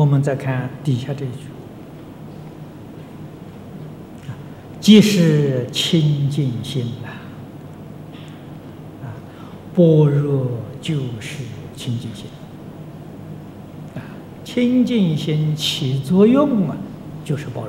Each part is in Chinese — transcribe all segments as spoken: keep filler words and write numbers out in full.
们再看底下这一句：即是清净心呐，啊，般若就是清净心，啊，清净心起作用啊，就是般若。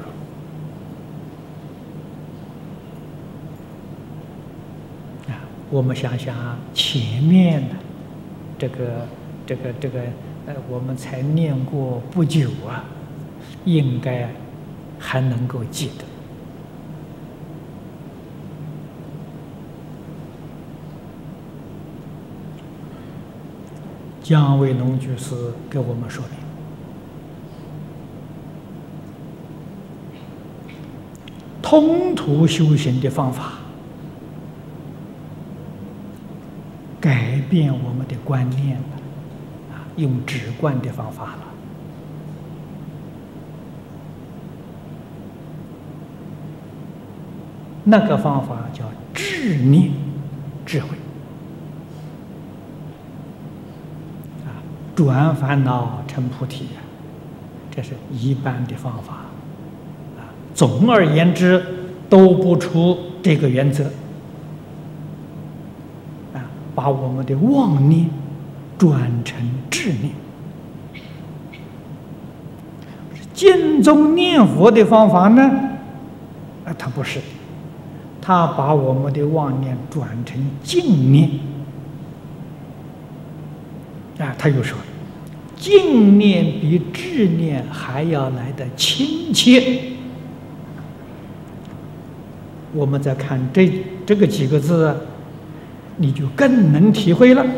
啊，我们想想啊，前面的这个这个这个呃，我们才念过不久啊，应该还能够记得。姜维农居士给我们说明，通途修行的方法，改变我们的观念了，啊，用止观的方法了。那个方法叫智念智慧。转烦恼成菩提呀，这是一般的方法啊。总而言之，都不出这个原则啊，把我们的妄念转成智念。净宗念佛的方法呢，啊，它不是，它把我们的妄念转成净念。啊，他又说，净念比智念还要来得亲切。我们再看这这个几个字啊，你就更能体会了。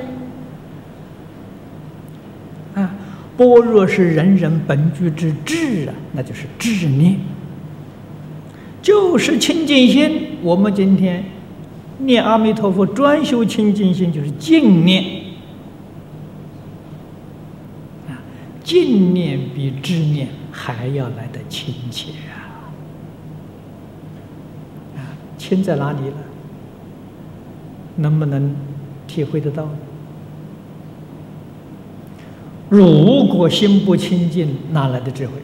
啊，般若是人人本具之智啊，那就是智念，就是清净心。我们今天念阿弥陀佛，专修清净心，就是净念。净念比智念还要来得亲切啊！啊，亲在哪里了？能不能体会得到？如果心不清净，哪来的智慧？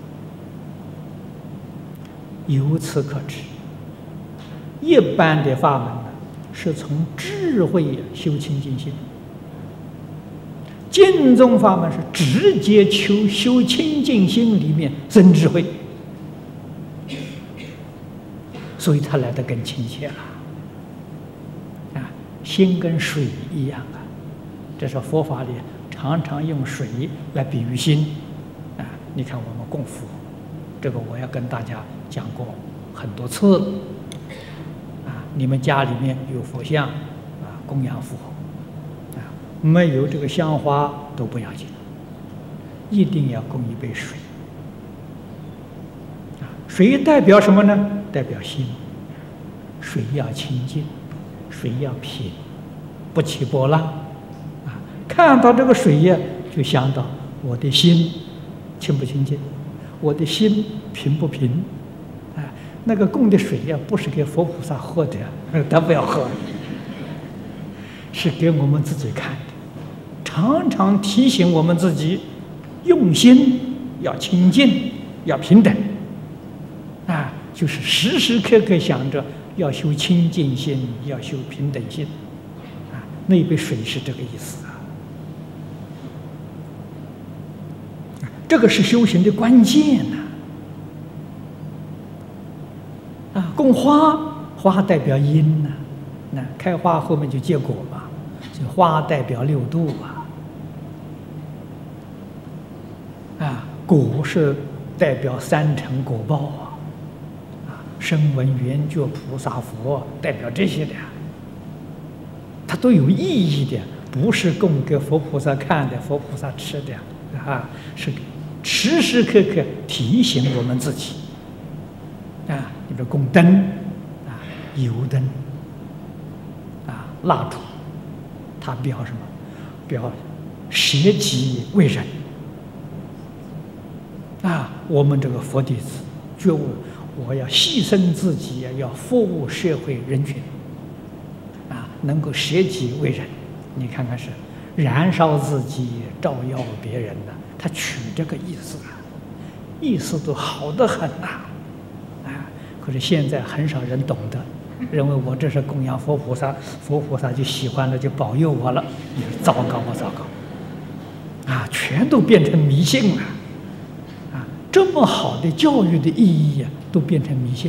由此可知，一般的法门呢，是从智慧修清净心。净宗法门是直接求修清净心里面增智慧，所以它来得更亲切了。啊，心跟水一样啊，这是佛法里常常用水来比喻心。啊，你看我们供佛，这个我要跟大家讲过很多次。啊，你们家里面有佛像，啊，供养佛。没有这个香花都不要紧，一定要供一杯水。啊，水代表什么呢？代表心。水要清净，水要平，不起波浪。啊，看到这个水呀，就想到我的心清不清净，我的心平不平。啊，那个供的水呀，不是给佛菩萨喝的，他不要喝，是给我们自己看的。常常提醒我们自己，用心要清净，要平等，啊，就是时时刻刻想着要修清净心，要修平等心，啊，那一杯水是这个意思啊。这个是修行的关键呐。啊，供花，花代表因呐，那开花后面就结果嘛，所以花代表六度啊。啊，果是代表三乘果报啊，啊，声闻缘觉菩萨佛代表这些的，它都有意义的，不是供给佛菩萨看的、佛菩萨吃的啊，是时时刻刻提醒我们自己。啊，你比如供灯啊，油灯啊，蜡烛，它表什么？表舍己为人。啊，我们这个佛弟子觉悟，我要牺牲自己，要服务社会人群，啊，能够舍己为人。你看看是燃烧自己，照耀别人的， 他取这个意思啊，意思都好得很呐、啊，啊！可是现在很少人懂得，认为我这是供养佛菩萨，佛菩萨就喜欢了，就保佑我了。糟糕不糟糕？啊，全都变成迷信了，啊，这么好的教育的意义呀、啊，都变成迷信，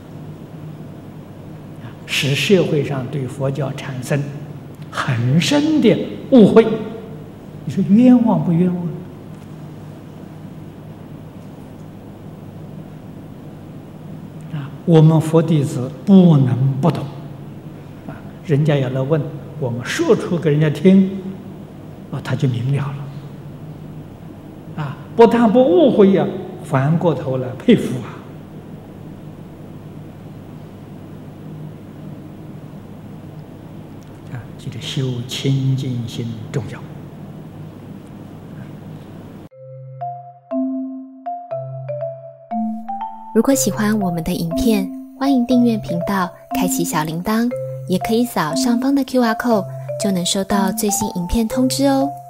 啊，使社会上对佛教产生很深的误会。你说冤枉不冤枉？啊，我们佛弟子不能不懂，啊，人家要来问，我们说出给人家听，啊，他就明了了，啊，不但不误会呀、啊，反过头来佩服啊。啊，记得修清净心重要。 如果喜欢我们的影片，欢迎订阅频道，开启小铃铛，也可以扫上方的 Q R code， 就能收到最新影片通知哦。